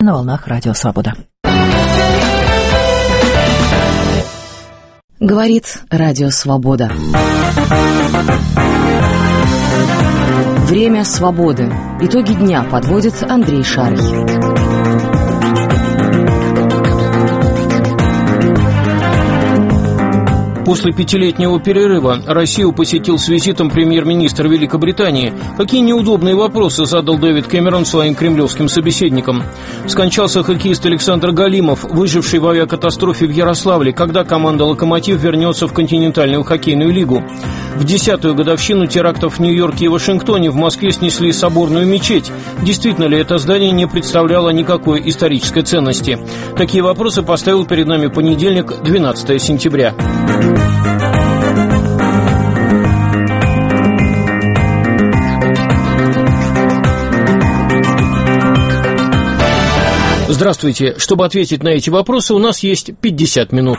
на волнах Радио Свобода. Говорит Радио Свобода. Время свободы. Итоги дня подводит Андрей Шарий. После 5-летнего перерыва Россию посетил с визитом премьер-министр Великобритании. Какие неудобные вопросы задал Дэвид Кэмерон своим кремлевским собеседникам? Скончался хоккеист Александр Галимов, выживший в авиакатастрофе в Ярославле. Когда команда «Локомотив» вернется в континентальную хоккейную лигу? В 10-ю годовщину терактов в Нью-Йорке и Вашингтоне в Москве снесли соборную мечеть. Действительно ли это здание не представляло никакой исторической ценности? Такие вопросы поставил перед нами понедельник, 12 сентября. Здравствуйте. Чтобы ответить на эти вопросы, у нас есть 50 минут.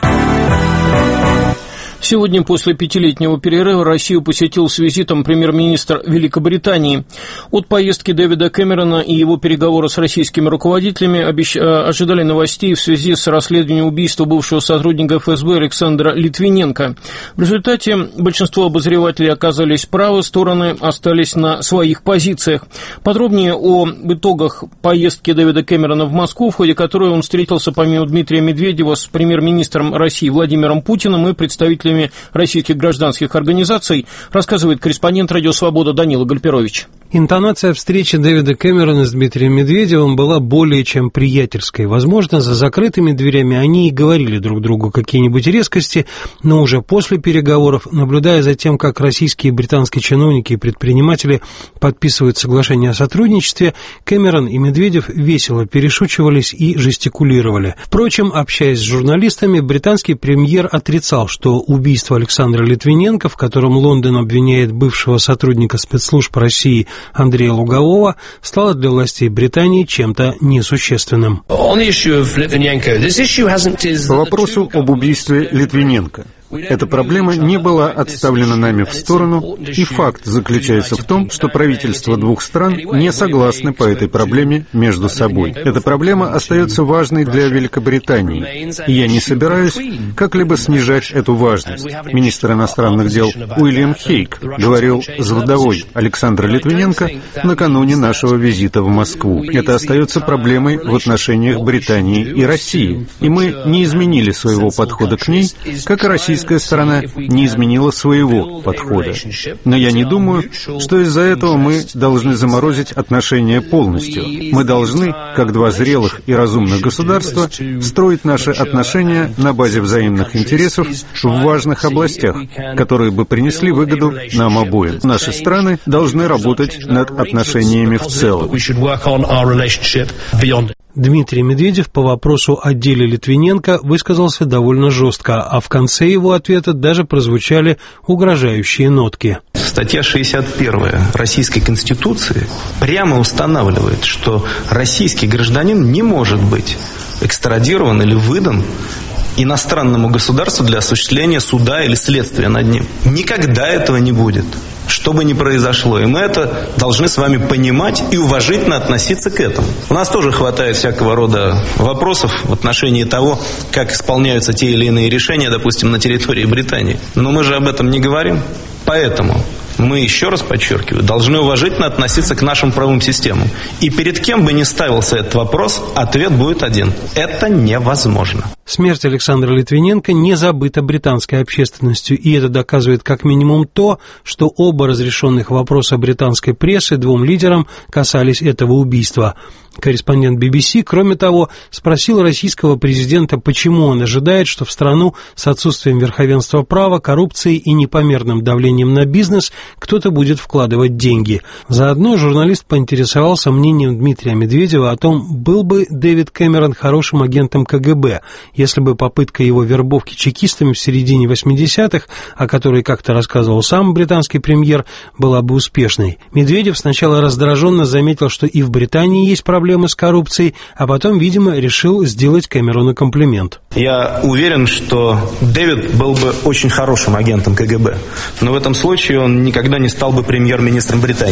Сегодня, после 5-летнего перерыва, Россию посетил с визитом премьер-министр Великобритании. От поездки Дэвида Кэмерона и его переговоры с российскими руководителями ожидали новостей в связи с расследованием убийства бывшего сотрудника ФСБ Александра Литвиненко. В результате большинство обозревателей оказались правы, стороны остались на своих позициях. Подробнее о итогах поездки Дэвида Кэмерона в Москву, в ходе которой он встретился помимо Дмитрия Медведева с премьер-министром России Владимиром Путиным и представителями российских гражданских организаций, рассказывает корреспондент «Радио Свобода» Данила Гальперович. Интонация встречи Дэвида Кэмерона с Дмитрием Медведевым была более чем приятельской. Возможно, за закрытыми дверями они и говорили друг другу какие-нибудь резкости, но уже после переговоров, наблюдая за тем, как российские и британские чиновники и предприниматели подписывают соглашение о сотрудничестве, Кэмерон и Медведев весело перешучивались и жестикулировали. Впрочем, общаясь с журналистами, британский премьер отрицал, что убийство Александра Литвиненко, в котором Лондон обвиняет бывшего сотрудника спецслужб России Андрея Лугового, стало для властей Британии чем-то несущественным. По вопросу об убийстве Литвиненко. Эта проблема не была отставлена нами в сторону, и факт заключается в том, что правительства двух стран не согласны по этой проблеме между собой. Эта проблема остается важной для Великобритании, и я не собираюсь как-либо снижать эту важность. Министр иностранных дел Уильям Хейг говорил с вдовой Александра Литвиненко накануне нашего визита в Москву. Это остается проблемой в отношениях Британии и России, и мы не изменили своего подхода к ней, как и российская сторона не изменила своего подхода. Но я не думаю, что из-за этого мы должны заморозить отношения полностью. Мы должны, как два зрелых и разумных государства, строить наши отношения на базе взаимных интересов в важных областях, которые бы принесли выгоду нам обоим. Наши страны должны работать над отношениями в целом. Дмитрий Медведев по вопросу о деле Литвиненко высказался довольно жестко, а в конце его ответа даже прозвучали угрожающие нотки. Статья 61 Российской Конституции прямо устанавливает, что российский гражданин не может быть экстрадирован или выдан иностранному государству для осуществления суда или следствия над ним. Никогда этого не будет, что бы ни произошло. И мы это должны с вами понимать и уважительно относиться к этому. У нас тоже хватает всякого рода вопросов в отношении того, как исполняются те или иные решения, допустим, на территории Британии. Но мы же об этом не говорим. Поэтому мы, еще раз подчеркиваю, должны уважительно относиться к нашим правовым системам. И перед кем бы ни ставился этот вопрос, ответ будет один. Это невозможно. Смерть Александра Литвиненко не забыта британской общественностью, и это доказывает как минимум то, что оба разрешенных вопроса британской прессы двум лидерам касались этого убийства. Корреспондент BBC, кроме того, спросил российского президента, почему он ожидает, что в страну с отсутствием верховенства права, коррупцией и непомерным давлением на бизнес кто-то будет вкладывать деньги. Заодно журналист поинтересовался мнением Дмитрия Медведева о том, был бы Дэвид Кэмерон хорошим агентом КГБ, если бы попытка его вербовки чекистами в середине 80-х, о которой как-то рассказывал сам британский премьер, была бы успешной. Медведев сначала раздраженно заметил, что и в Британии есть проблемы с коррупцией, а потом, видимо, решил сделать Кэмерону комплимент. Я уверен, что Дэвид был бы очень хорошим агентом КГБ, но в этом случае он никогда не стал бы премьер-министром Британии.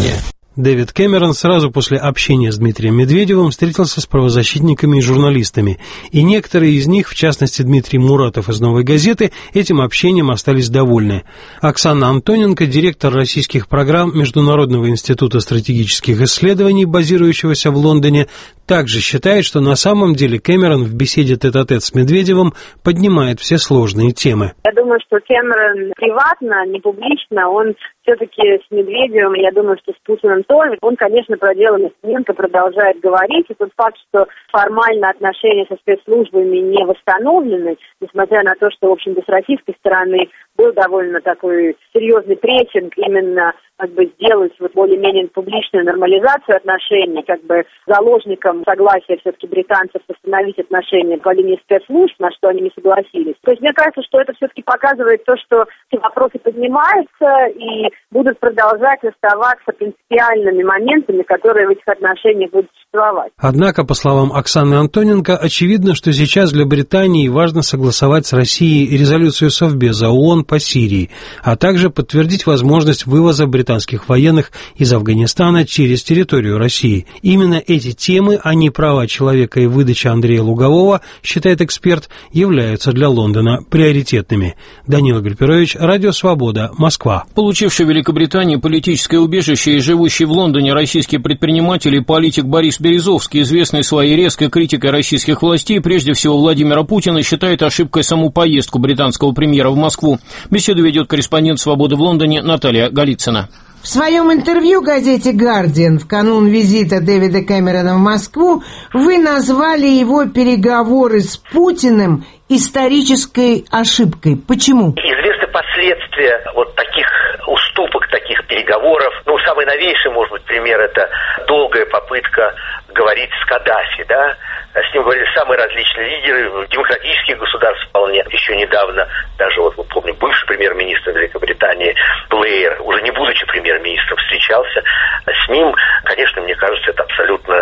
Дэвид Кэмерон сразу после общения с Дмитрием Медведевым встретился с правозащитниками и журналистами, и некоторые из них, в частности Дмитрий Муратов из «Новой газеты», этим общением остались довольны. Оксана Антоненко, директор российских программ Международного института стратегических исследований, базирующегося в Лондоне, также считает, что на самом деле Кэмерон в беседе тет-а-тет с Медведевым поднимает все сложные темы. Я думаю, что Кэмерон приватно, не публично, он все-таки с Медведевым, я думаю, что с Путиным тоже, он, конечно, про дело Литвиненко продолжает говорить, и тот факт, что формально отношения со спецслужбами не восстановлены, несмотря на то, что, в общем-то, с российской стороны был довольно такой серьезный прессинг именно сделать более-менее публичную нормализацию отношений, заложником согласия все-таки британцев восстановить отношения по линии спецслужб, на что они не согласились. То есть мне кажется, что это все-таки показывает то, что эти вопросы поднимаются и будут продолжать оставаться принципиальными моментами, которые в этих отношениях будут существовать. Однако, по словам Оксаны Антоненко, очевидно, что сейчас для Британии важно согласовать с Россией резолюцию Совбеза ООН по Сирии, а также подтвердить возможность вывоза британских военных из Афганистана через территорию России. Именно эти темы, а не права человека и выдача Андрея Лугового, считает эксперт, являются для Лондона приоритетными. Данила Гальперович, Радио Свобода, Москва. Получивший в Великобритании политическое убежище и живущий в Лондоне российский предприниматель и политик Борис Березовский, известный своей резкой критикой российских властей, прежде всего Владимира Путина, считает ошибкой саму поездку британского премьера в Москву. Беседу ведет корреспондент «Свободы» в Лондоне Наталья Голицына. В своем интервью газете «Гардиан» в канун визита Дэвида Кэмерона в Москву вы назвали его переговоры с Путиным исторической ошибкой. Почему? Известны последствия таких уступок, таких переговоров. Самый новейший, может быть, пример – это долгая попытка говорить с Каддафи, да? С ним говорили самые различные лидеры демократических государств вполне. Еще недавно даже, мы помним, бывший премьер-министр Великобритании Блэйр, уже не будучи премьер-министром, встречался с ним. Конечно, мне кажется, это абсолютно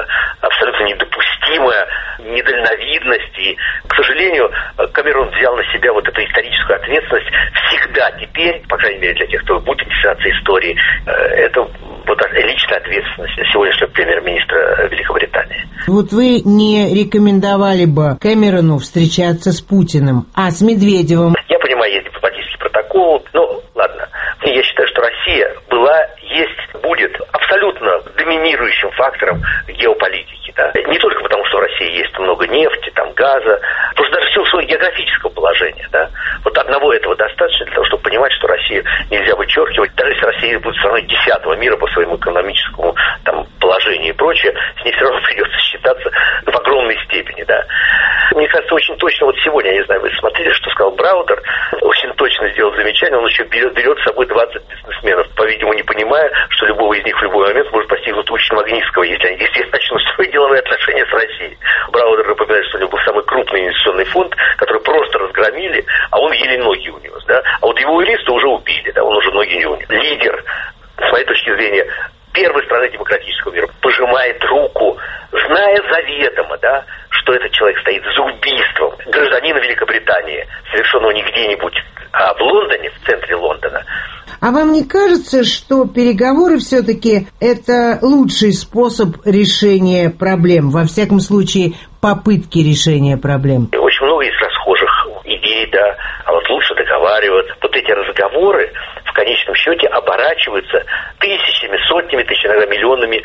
недопустимая недальновидность. И, к сожалению, Кэмерон взял на себя эту историческую ответственность всегда теперь, по крайней мере, для тех, кто будет интересоваться историей, это личная ответственность сегодняшнего премьер-министра Великобритании. Вы не рекомендовали бы Кэмерону встречаться с Путиным, а с Медведевым? Я понимаю, есть дипломатический протокол, ладно. Я считаю, что Россия была, есть, будет абсолютно доминирующим фактором геополитики. Да? Не только потому, что в России есть много нефти, газа, просто даже в силу своего географического положения. Да? Одного этого достаточно для того, чтобы понимать, что Россию нельзя вычеркивать. Даже если Россия будет страной 10-го мира по своему экономическому положению и прочее, с ней все равно придется считаться в огромной степени. Да? Мне кажется, очень точно сегодня, я не знаю, вы смотрели, что сказал Браудер, очень точно сделал замечание, он еще берет с собой 20 бизнесменов, по-видимому, не понимая, что любого из них в любой момент может постигнуть участь Магнитского, если они действительно начнут строить деловые отношения с Россией. Браудер напоминает, что у него был самый крупный инвестиционный фонд, который просто разгромили, а он еле ноги унес. Да? А его юриста уже убили, да? Он уже ноги не унес. Лидер, с моей точки зрения, первой страны демократического мира пожимает руку, зная заведомо, да, что этот человек стоит за убийством гражданина Великобритании, совершенного не где-нибудь, а в Лондоне, в центре Лондона. А вам не кажется, что переговоры все-таки это лучший способ решения проблем? Во всяком случае, попытки решения проблем. Очень много есть расхожих идей, да, а лучше договариваться. Эти разговоры в конечном счете оборачиваются тысячами, сотнями тысяч, иногда миллионами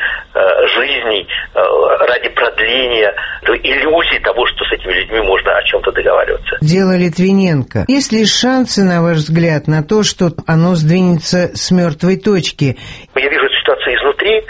жизней ради продления иллюзии того, что с этими людьми можно о чем-то договариваться. Дело Литвиненко. Есть ли шансы, на ваш взгляд, на то, что оно сдвинется с мертвой точки? Я вижу эту ситуацию изнутри,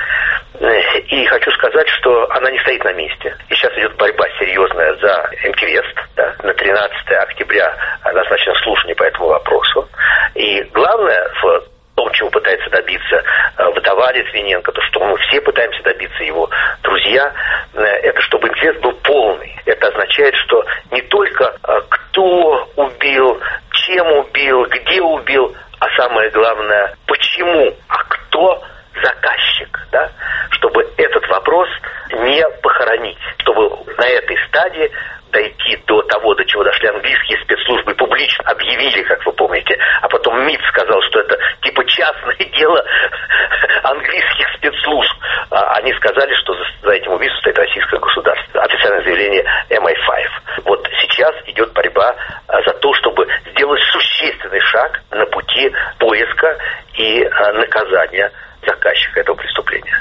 и хочу сказать, что она не стоит на месте. И сейчас идет борьба серьезная за инквест. Да. На 13 октября назначено слушание по этому вопросу. И главное в том, чего пытается добиться вдова Литвиненко, то, что мы все пытаемся добиться, его друзья, это чтобы инквест был полный. Это означает, что не только кто убил, чем убил, где убил, а самое главное, почему, а кто заказчик, да? Чтобы этот вопрос не похоронить, чтобы на этой стадии дойти до того, до чего дошли английские спецслужбы, публично объявили, как вы помните, а потом МИД сказал, что это типа частное дело английских спецслужб. Они сказали, что за этим убийством стоит российское государство. Официальное заявление MI5. Вот сейчас идет борьба за то, чтобы сделать существенный шаг на пути поиска и наказания заказчика этого преступления.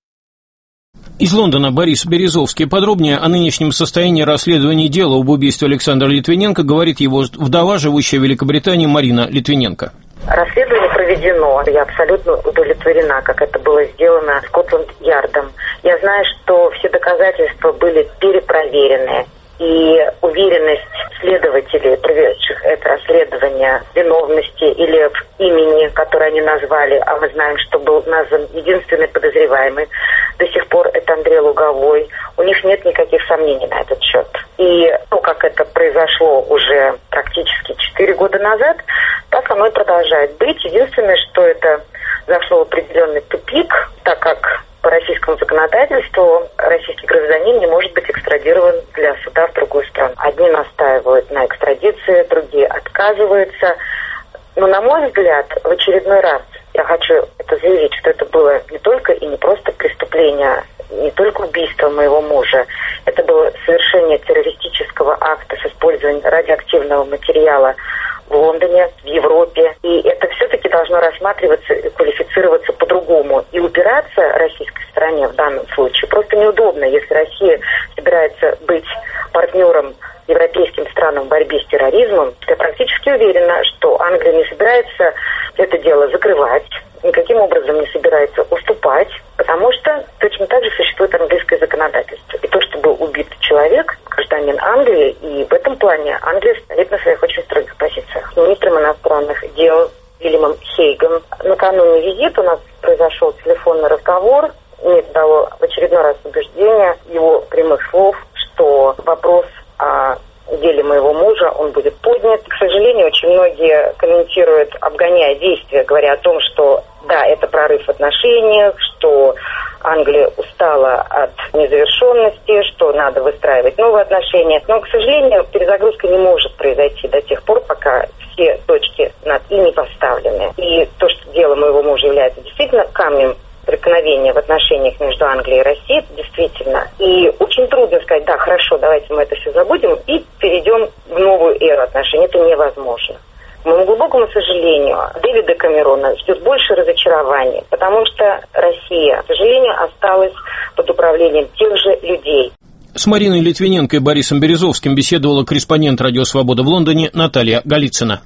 Из Лондона Борис Березовский. Подробнее о нынешнем состоянии расследования дела об убийстве Александра Литвиненко говорит его вдова, живущая в Великобритании, Марина Литвиненко. Расследование проведено. Я абсолютно удовлетворена, как это было сделано Скотланд-Ярдом. Я знаю, что все доказательства были перепроверены. И уверенность следователей, проведших это расследование, виновности или в имени, которое они назвали, а мы знаем, что был назван единственный подозреваемый, до сих пор это Андрей Луговой, у них нет никаких сомнений на этот счет. И то, как это произошло уже практически 4 года назад, так оно и продолжает быть. Единственное, что это зашло в определенный тупик, так как по российскому законодательству российский гражданин не может быть экстрадирован для суда в другую страну. Одни настаивают на экстрадиции, другие отказываются. Но, на мой взгляд, в очередной раз я хочу это заявить, что это было не только и не просто преступление, не только убийство моего мужа. Это было совершение террористического акта с использованием радиоактивного материала в Лондоне, в Европе. И это все-таки должно рассматриваться и квалифицироваться по-другому. И упираться российской стороне в данном случае просто неудобно, если Россия собирается быть партнером европейским странам в борьбе с терроризмом. Я практически уверена, что Англия не собирается это дело закрывать, никаким образом не собирается уступать, потому что точно так же существует английское законодательство. И то, что был убит человек, гражданин Англии, и в этом плане Англия стоит на своих очень строгих позициях. Министром иностранных дел Вильямом Хейгом накануне визита у нас произошел телефонный разговор. Мне дало в очередной раз убеждение его прямых слов, что вопрос о деле моего мужа, он будет поднят. К сожалению, очень многие комментируют, обгоняя действия, говоря о том, что да, это прорыв в отношениях, что Англия устала от незавершенности, что надо выстраивать новые отношения. Но, к сожалению, перезагрузка не может произойти до тех пор, пока все точки над «и» не поставлены. И то, что дело моего мужа является действительно камнем преткновения в отношениях между Англией и Россией, это действительно. И очень трудно сказать, да, хорошо, давайте мы это все забудем и перейдем в новую эру отношений. Это невозможно. К моему глубокому сожалению, Дэвида Камерона ждет больше разочарований, потому что Россия, к сожалению, осталась под управлением тех же людей. С Мариной Литвиненко и Борисом Березовским беседовала корреспондент «Радио Свобода» в Лондоне Наталья Голицына.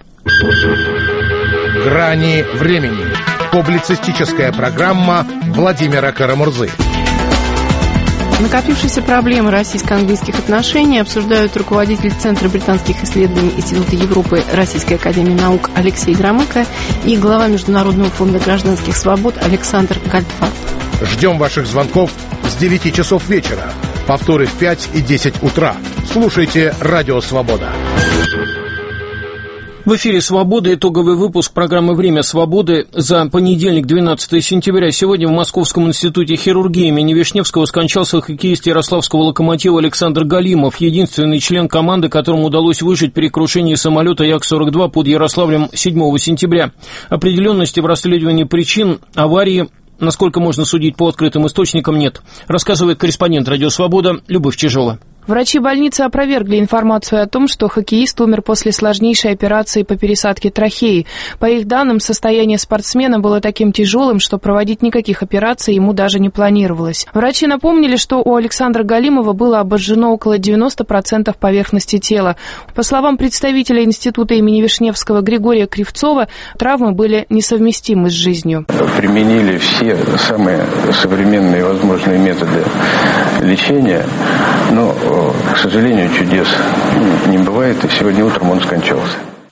«Грани времени». Публицистическая программа Владимира Карамурзы. Накопившиеся проблемы российско-английских отношений обсуждают руководитель Центра британских исследований Института Европы Российской академии наук Алексей Громыко и глава Международного фонда гражданских свобод Александр Гольдфарб. Ждем ваших звонков с 9 часов вечера. Повторы в 5 и 10 утра. Слушайте «Радио Свобода». В эфире «Свобода», итоговый выпуск программы «Время свободы» за понедельник, 12 сентября. Сегодня в Московском институте хирургии имени Вишневского скончался хоккеист ярославского «Локомотива» Александр Галимов, единственный член команды, которому удалось выжить при крушении самолета Як-42 под Ярославлем 7 сентября. Определенности в расследовании причин аварии, насколько можно судить по открытым источникам, нет, рассказывает корреспондент «Радио Свобода» Любовь Чижова. Врачи больницы опровергли информацию о том, что хоккеист умер после сложнейшей операции по пересадке трахеи. По их данным, состояние спортсмена было таким тяжелым, что проводить никаких операций ему даже не планировалось. Врачи напомнили, что у Александра Галимова было обожжено около 90% поверхности тела. По словам представителя института имени Вишневского Григория Кривцова, травмы были несовместимы с жизнью. Применили все самые современные возможные методы лечения, но, к сожалению, чудес не бывает, и сегодня утром он скончался.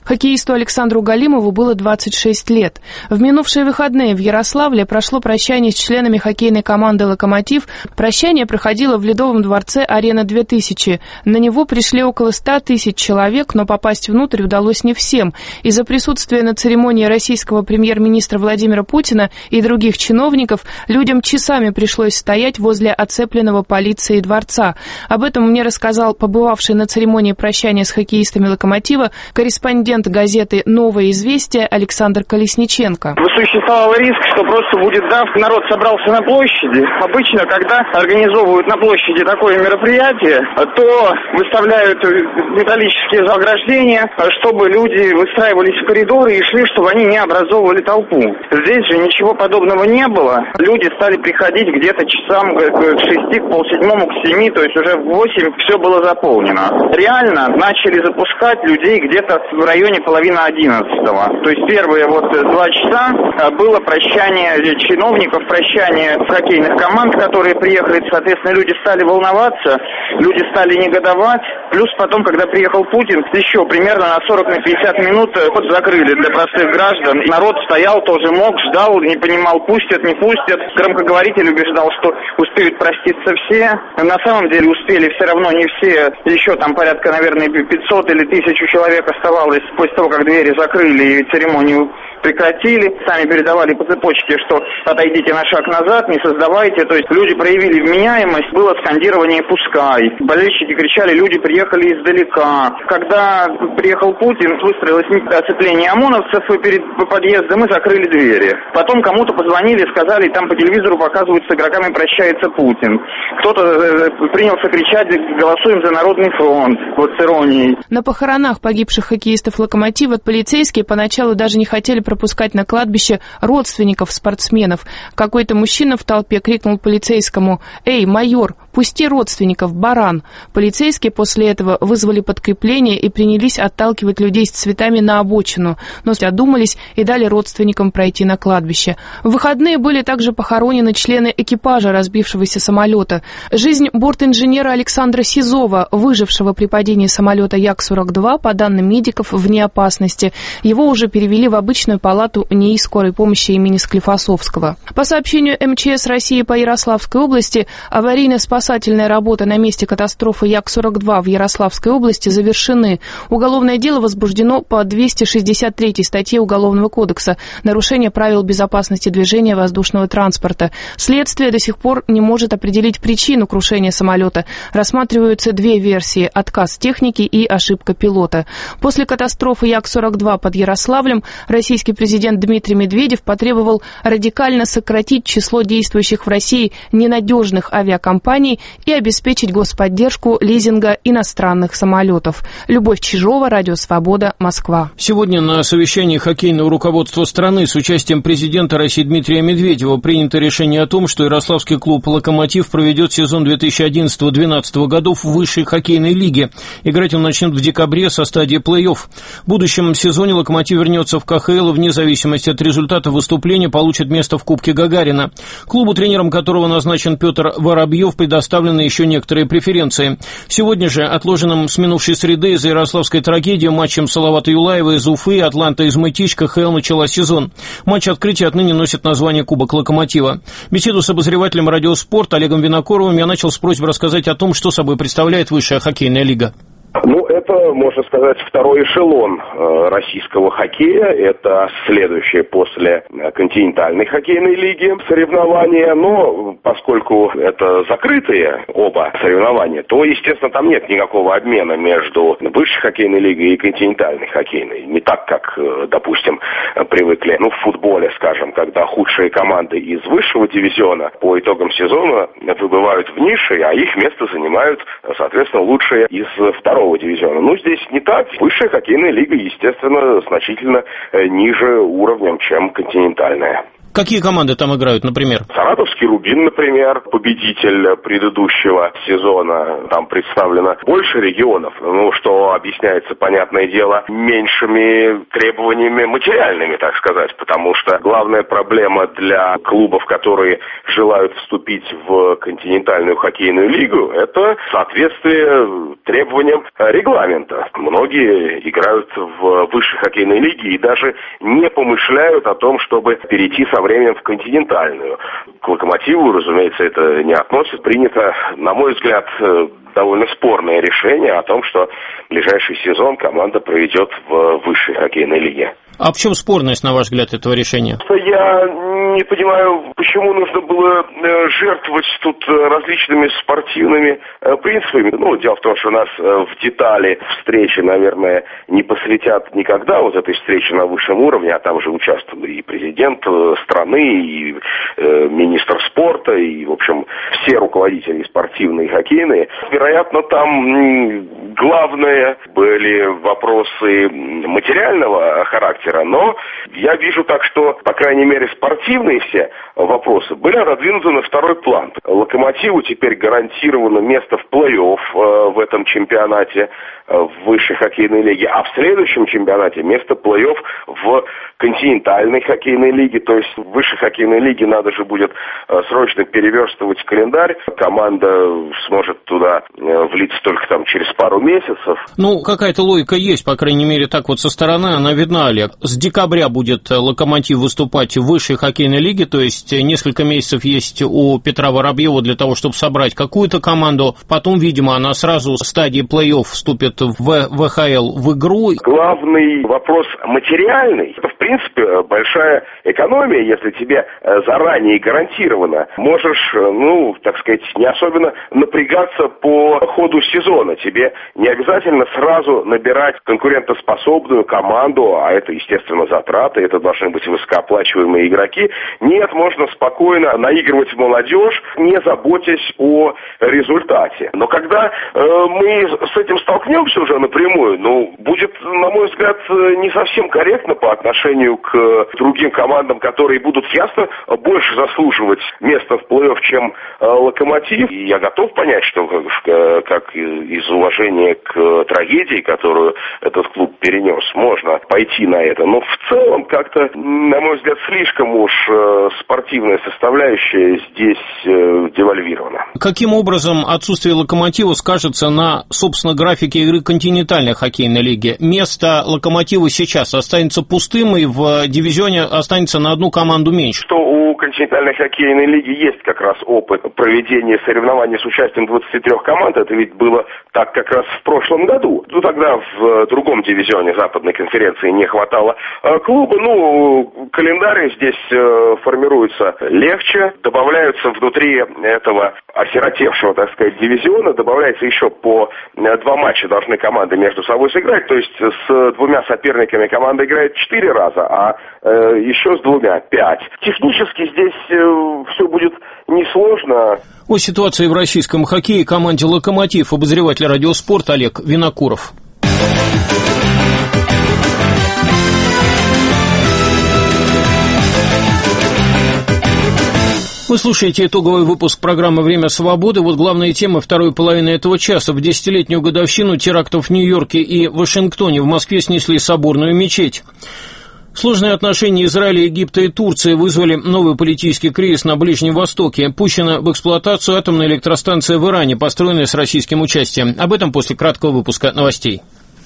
Хоккеисту Александру Галимову было 26 лет. В минувшие выходные в Ярославле прошло прощание с членами хоккейной команды «Локомотив». Прощание проходило в Ледовом дворце «Арена-2000». На него пришли около 100 тысяч человек, но попасть внутрь удалось не всем. Из-за присутствия на церемонии российского премьер-министра Владимира Путина и других чиновников людям часами пришлось стоять возле оцепленного полицией дворца. Об этом мне рассказал побывавший на церемонии прощания с хоккеистами «Локомотива» корреспондент газеты «Новое известие» Александр Колесниченко. Существовал риск, что просто будет давка. Народ собрался на площади. Обычно, когда организовывают на площади такое мероприятие, то выставляют металлические заграждения, чтобы люди выстраивались в коридоры и шли, чтобы они не образовывали толпу. Здесь же ничего подобного не было. Люди стали приходить где-то часам к 6, к полседьмому, к 7, то есть уже в 8 все было заполнено. Реально начали запускать людей где-то в районе половины 11-го. То есть первые 2 часа было прощание чиновников, прощание хоккейных команд, которые приехали. Соответственно, люди стали волноваться, люди стали негодовать. Плюс потом, когда приехал Путин, еще примерно на 40-50 минут ход закрыли для простых граждан. Народ стоял, тоже мог, ждал, не понимал, пустят, не пустят. Громкоговоритель убеждал, что успеют проститься все. На самом деле успели все равно не все. Еще там порядка, наверное, 500 или 1000 человек оставалось после того, как двери закрыли и церемонию прекратили, сами передавали по цепочке, что отойдите на шаг назад, не создавайте, то есть люди проявили вменяемость, было скандирование «пускай». Болельщики кричали, люди приехали издалека. Когда приехал Путин, выстроилось оцепление ОМОНовцев, и перед подъездом мы закрыли двери. Потом кому-то позвонили, сказали, там по телевизору показывают, с игроками прощается Путин. Кто-то принялся кричать, голосуем за Народный фронт, с иронией. На похоронах погибших хоккеистов «Локомотива» полицейские поначалу даже не хотели пропускать на кладбище родственников спортсменов. Какой-то мужчина в толпе крикнул полицейскому: «Эй, майор, пусти родственников, баран!» Полицейские после этого вызвали подкрепление и принялись отталкивать людей с цветами на обочину, но одумались и дали родственникам пройти на кладбище. В выходные были также похоронены члены экипажа разбившегося самолета. Жизнь бортинженера Александра Сизова, выжившего при падении самолета Як-42, по данным медиков, вне опасности. Его уже перевели в обычную палату НИИ скорой помощи имени Склифосовского. По сообщению МЧС России по Ярославской области, аварийно-спасательная работа на месте катастрофы Як-42 в Ярославской области завершены. Уголовное дело возбуждено по 263 статье Уголовного кодекса «Нарушение правил безопасности движения воздушного транспорта». Следствие до сих пор не может определить причину крушения самолета. Рассматриваются 2 версии – отказ техники и ошибка пилота. После катастрофы Як-42 под Ярославлем российский президент Дмитрий Медведев потребовал радикально сократить число действующих в России ненадежных авиакомпаний и обеспечить господдержку лизинга иностранных самолетов. Любовь Чижова, Радио Свобода, Москва. Сегодня на совещании хоккейного руководства страны с участием президента России Дмитрия Медведева принято решение о том, что ярославский клуб «Локомотив» проведет сезон 2011-2012 годов в высшей хоккейной лиге. Играть он начнет в декабре со стадии плей-офф. В будущем сезоне «Локомотив» вернется в КХЛ, вне зависимости от результата выступления получит место в Кубке Гагарина. Клубу, тренером которого назначен Петр Воробьев, предоставлены еще некоторые преференции. Сегодня же, отложенным с минувшей среды из-за ярославской трагедии матчем Салавата Юлаева из Уфы и Атланта из Мытищ, КХЛ начала сезон. Матч открытия отныне носит название «Кубок Локомотива». Беседу с обозревателем «Радиоспорт» Олегом Винокуровым я начал с просьбы рассказать о том, что собой представляет высшая хоккейная лига. Это, можно сказать, второй эшелон российского хоккея. Это следующее после континентальной хоккейной лиги соревнования. Но поскольку это закрытые оба соревнования, то, естественно, там нет никакого обмена между высшей хоккейной лигой и континентальной хоккейной. Не так, как, допустим, привыкли в футболе, скажем, когда худшие команды из высшего дивизиона по итогам сезона выбывают в ниши, а их место занимают, соответственно, лучшие из второго дивизиона. Здесь не так. Высшая хоккейная лига, естественно, значительно ниже уровнем, чем континентальная. Какие команды там играют, например? Саратовский «Рубин», например, победитель предыдущего сезона. Там представлено больше регионов, что объясняется, понятное дело, меньшими требованиями материальными, так сказать, потому что главная проблема для клубов, которые желают вступить в континентальную хоккейную лигу, это соответствие требованиям регламента. Многие играют в высшей хоккейной лиге и даже не помышляют о том, чтобы перейти со временем в континентальную. К «Локомотиву», разумеется, это не относится. Принято, на мой взгляд, довольно спорное решение о том, что ближайший сезон команда проведет в высшей хоккейной лиге. А в чем спорность, на ваш взгляд, этого решения? Я не понимаю, почему нужно было жертвовать тут различными спортивными принципами. Дело в том, что нас в детали встречи, наверное, не посвятят никогда, вот этой встречи на высшем уровне, а там же участвовали и президент страны, и министр спорта, и, в общем, все руководители спортивные и хоккейные. Вероятно, там главное были вопросы материального характера, но я вижу так, что, по крайней мере, спортивные все вопросы были отодвинуты на второй план. «Локомотиву» теперь гарантировано место в плей-офф в этом чемпионате в высшей хоккейной лиге, а в следующем чемпионате место плей-офф в континентальной хоккейной лиге, то есть в высшей хоккейной лиге надо же будет срочно переверстывать календарь, команда сможет туда влиться только там через пару месяцев. Какая-то логика есть, по крайней мере, так вот со стороны она видна, Олег. С декабря будет «Локомотив» выступать в высшей хоккейной лиге, то есть несколько месяцев есть у Петра Воробьева для того, чтобы собрать какую-то команду, потом, видимо, она сразу в стадии плей-офф вступит в ВХЛ в игру. Главный вопрос материальный, это, в принципе, большая экономия, если тебе заранее гарантировано. Можешь, так сказать, не особенно напрягаться по ходу сезона. Тебе не обязательно сразу набирать конкурентоспособную команду, а это, естественно, затраты, это должны быть высокооплачиваемые игроки. Нет, можно спокойно наигрывать в молодежь, не заботясь о результате. Но когда мы с этим столкнемся уже напрямую, будет, на мой взгляд, не совсем корректно по отношению к другим командам, которые будут ясно больше заслуживать места в плей-офф, чем «Локомотив». И я готов понять, что как из уважения к трагедии, которую этот клуб перенес, можно пойти на это. Но в целом как-то, на мой взгляд, слишком уж спортивная составляющая здесь девальвирована. Каким образом отсутствие «Локомотива» скажется на, собственно, графике игры континентальной хоккейной лиги? Место «Локомотива» сейчас останется пустым, и в дивизионе останется на одну команду меньше. Что у континентальной хоккейной лиги есть как раз опыт проведения соревнований с участием 23 команд. Это ведь было так как раз в прошлом году. Тогда в другом дивизионе Западной конференции не хватало клуба. Календарь здесь формируется легче. Добавляются внутри этого осиротевшего, так сказать, дивизиона, добавляется еще по 2 матча должны команды между собой сыграть. То есть с 2 соперниками команда играет 4 раза, а еще с 2 – 5. Технически здесь все будет несложно. О ситуации в российском хоккее команде «Локомотив» обозреватель «Радио Спорт» Олег Винокуров. Вы слушаете итоговый выпуск программы «Время свободы». Вот главные темы второй половины этого часа. В 10-летнюю годовщину терактов в Нью-Йорке и Вашингтоне в Москве снесли соборную мечеть. Сложные отношения Израиля, Египта и Турции вызвали новый политический кризис на Ближнем Востоке. Пущена в эксплуатацию атомная электростанция в Иране, построенная с российским участием. Об этом после краткого выпуска новостей.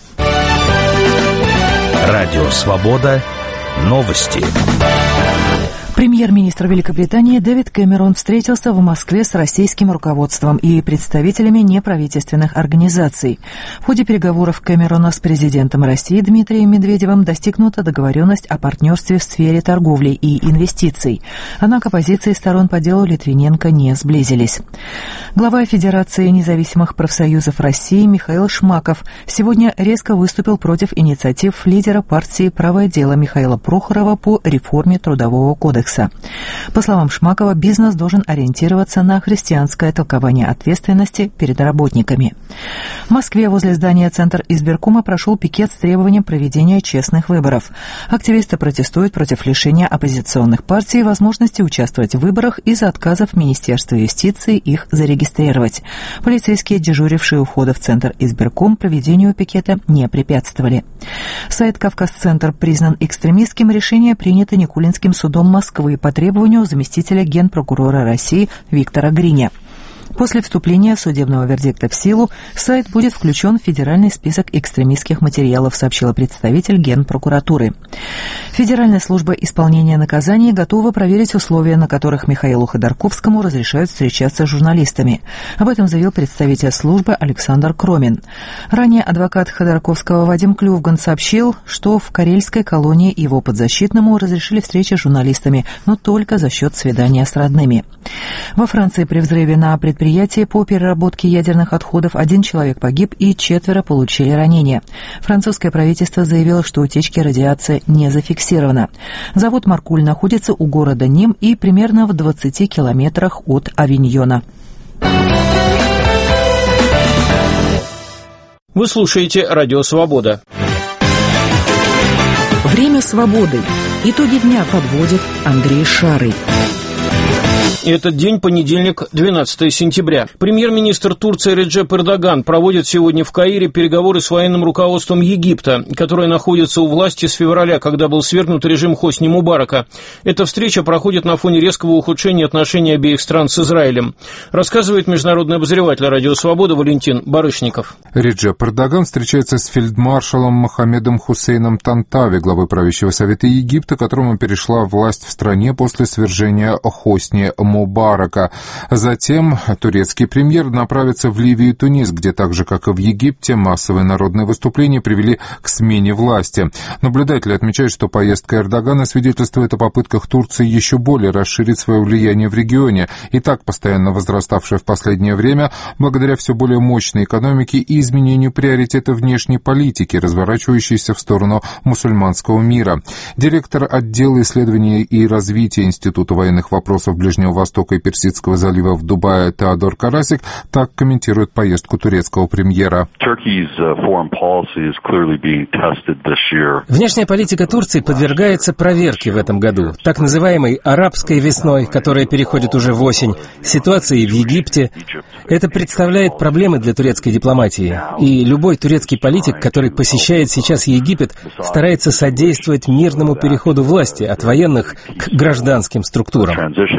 Радио «Свобода». Новости. Премьер-министр Великобритании Дэвид Кэмерон встретился в Москве с российским руководством и представителями неправительственных организаций. В ходе переговоров Кэмерона с президентом России Дмитрием Медведевым достигнута договоренность о партнерстве в сфере торговли и инвестиций. Однако позиции сторон по делу Литвиненко не сблизились. Глава Федерации независимых профсоюзов России Михаил Шмаков сегодня резко выступил против инициатив лидера партии «Правое дело» Михаила Прохорова по реформе Трудового кодекса. мира. По словам Шмакова, бизнес должен ориентироваться на христианское толкование ответственности перед работниками. В Москве возле здания Центр избиркома прошел пикет с требованием проведения честных выборов. Активисты протестуют против лишения оппозиционных партий возможности участвовать в выборах из-за отказов Министерства юстиции их зарегистрировать. Полицейские, дежурившие у входа в Центр избирком, проведению пикета не препятствовали. Сайт «Кавказ-центр» признан экстремистским. Решение принято Никулинским судом Москвы по требованию заместителя генпрокурора России Виктора Гриня. После вступления судебного вердикта в силу сайт будет включен в федеральный список экстремистских материалов, сообщила представитель Генпрокуратуры. Федеральная служба исполнения наказаний готова проверить условия, на которых Михаилу Ходорковскому разрешают встречаться с журналистами. Об этом заявил представитель службы Александр Кромин. Ранее адвокат Ходорковского Вадим Клювган сообщил, что в карельской колонии его подзащитному разрешили встречи с журналистами, но только за счет свидания с родными. Во Франции при взрыве на предприятии по переработке ядерных отходов 1 человек погиб и 4 получили ранения. Французское правительство заявило, что утечки радиации не зафиксировано. Завод «Маркуль» находится у города Ним и примерно в 20 километрах от Авиньона. Вы слушаете «Радио Свобода». Время свободы. Итоги дня подводит Андрей Шарый. Этот день, понедельник, 12 сентября. Премьер-министр Турции Реджеп Эрдоган проводит сегодня в Каире переговоры с военным руководством Египта, которое находится у власти с февраля, когда был свергнут режим Хосни Мубарака. Эта встреча проходит на фоне резкого ухудшения отношений обеих стран с Израилем. Рассказывает международный обозреватель «Радио Свобода» Валентин Барышников. Реджеп Эрдоган встречается с фельдмаршалом Мохаммедом Хусейном Тантави, главой правящего совета Египта, которому перешла власть в стране после свержения Хосни Мубарака. Затем турецкий премьер направится в Ливию и Тунис, где так же, как и в Египте, массовые народные выступления привели к смене власти. Наблюдатели отмечают, что поездка Эрдогана свидетельствует о попытках Турции еще более расширить свое влияние в регионе, и так постоянно возраставшее в последнее время, благодаря все более мощной экономике и изменению приоритета внешней политики, разворачивающейся в сторону мусульманского мира. Директор отдела исследований и развития Института военных вопросов Ближнего Востока и Персидского залива в Дубае Теодор Карасик так комментирует поездку турецкого премьера. Внешняя политика Турции подвергается проверке в этом году. Так называемой арабской весной, которая переходит уже в осень, ситуацией в Египте. Это представляет проблемы для турецкой дипломатии. И любой турецкий политик, который посещает сейчас Египет, старается содействовать мирному переходу власти от военных к гражданским структурам.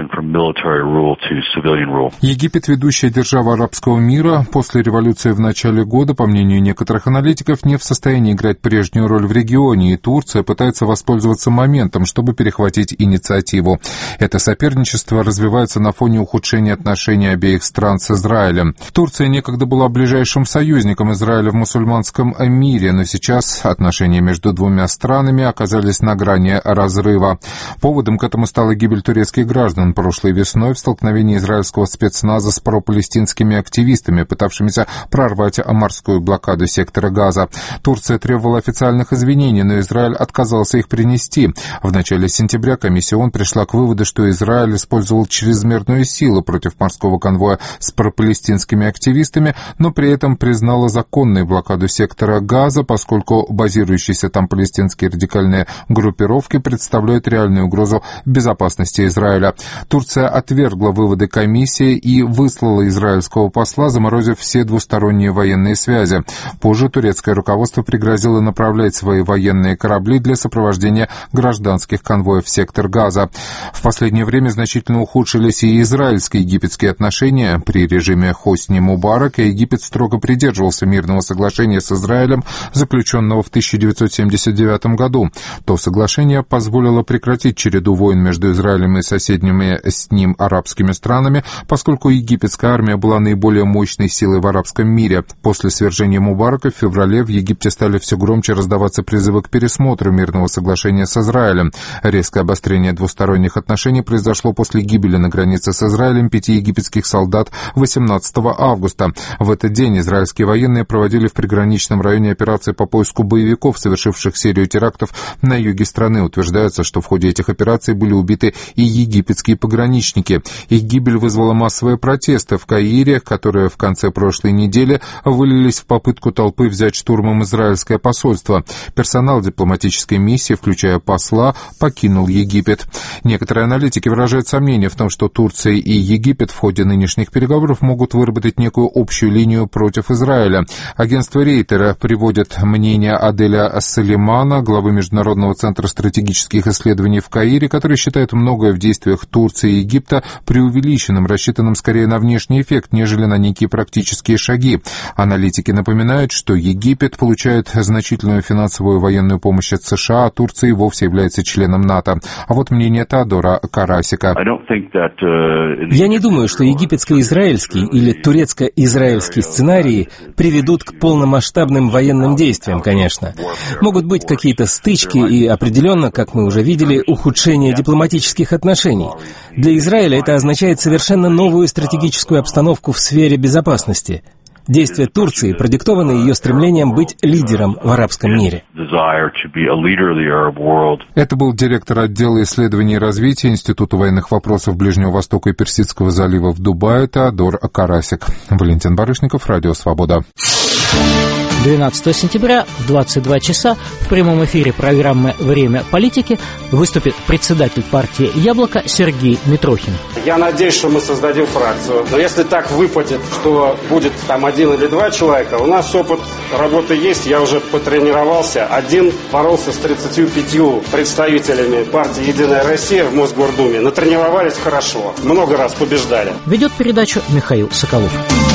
Египет – ведущая держава арабского мира. После революции в начале года, по мнению некоторых аналитиков, не в состоянии играть прежнюю роль в регионе, и Турция пытается воспользоваться моментом, чтобы перехватить инициативу. Это соперничество развивается на фоне ухудшения отношений обеих стран с Израилем. Турция некогда была ближайшим союзником Израиля в мусульманском мире, но сейчас отношения между двумя странами оказались на грани разрыва. Поводом к этому стала гибель турецких граждан прошлой весной в столкновении израильского спецназа с пропалестинскими активистами, пытавшимися прорвать морскую блокаду сектора Газа. Турция требовала официальных извинений, но Израиль отказался их принести. В начале сентября комиссия ООН пришла к выводу, что Израиль использовал чрезмерную силу против морского конвоя с пропалестинскими активистами, но при этом признала законной блокаду сектора Газа, поскольку базирующиеся там палестинские радикальные группировки представляют реальную угрозу безопасности Израиля. Турция отвергла выводы комиссии и выслала израильского посла, заморозив все двусторонние военные связи. Позже турецкое руководство пригрозило направлять свои военные корабли для сопровождения гражданских конвоев в сектор Газа. В последнее время значительно ухудшились и израильско-египетские отношения. При режиме Хосни Мубарака Египет строго придерживался мирного соглашения с Израилем, заключенного в 1979 году. То соглашение позволило прекратить череду войн между Израилем и соседними с ним соседними арабскими странами, поскольку египетская армия была наиболее мощной силой в арабском мире. После свержения Мубарака в феврале в Египте стали все громче раздаваться призывы к пересмотру мирного соглашения с Израилем. Резкое обострение двусторонних отношений произошло после гибели на границе с Израилем 5 египетских солдат 18 августа. В этот день израильские военные проводили в приграничном районе операции по поиску боевиков, совершивших серию терактов на юге страны. Утверждается, что в ходе этих операций были убиты и египетские пограничники. Их гибель вызвала массовые протесты в Каире, которые в конце прошлой недели вылились в попытку толпы взять штурмом израильское посольство. Персонал дипломатической миссии, включая посла, покинул Египет. Некоторые аналитики выражают сомнения в том, что Турция и Египет в ходе нынешних переговоров могут выработать некую общую линию против Израиля. Агентство Рейтера приводит мнение Аделя Салимана, главы Международного центра стратегических исследований в Каире, который считает многое в действиях Турции и Египта преувеличенным, рассчитанным скорее на внешний эффект, нежели на некие практические шаги. Аналитики напоминают, что Египет получает значительную финансовую и военную помощь от США, а Турция вовсе является членом НАТО. А вот мнение Теодора Карасика. Я не думаю, что египетско-израильский или турецко-израильский сценарии приведут к полномасштабным военным действиям, конечно. Могут быть какие-то стычки и определенно, как мы уже видели, ухудшение дипломатических отношений. Для Израиля это означает совершенно новую стратегическую обстановку в сфере безопасности. Действия Турции продиктованы ее стремлением быть лидером в арабском мире. Это был директор отдела исследований и развития Института военных вопросов Ближнего Востока и Персидского залива в Дубае Теодор Карасик. Валентин Барышников, Радио Свобода. 12 сентября в 22 часа в прямом эфире программы «Время политики» выступит председатель партии «Яблоко» Сергей Митрохин. Я надеюсь, что мы создадим фракцию. Но если так выпадет, что будет там 1 или 2 человека, у нас опыт работы есть, я уже потренировался. Один боролся с 35 представителями партии «Единая Россия» в Мосгордуме. Натренировались хорошо, много раз побеждали. Ведет передачу Михаил Соколов.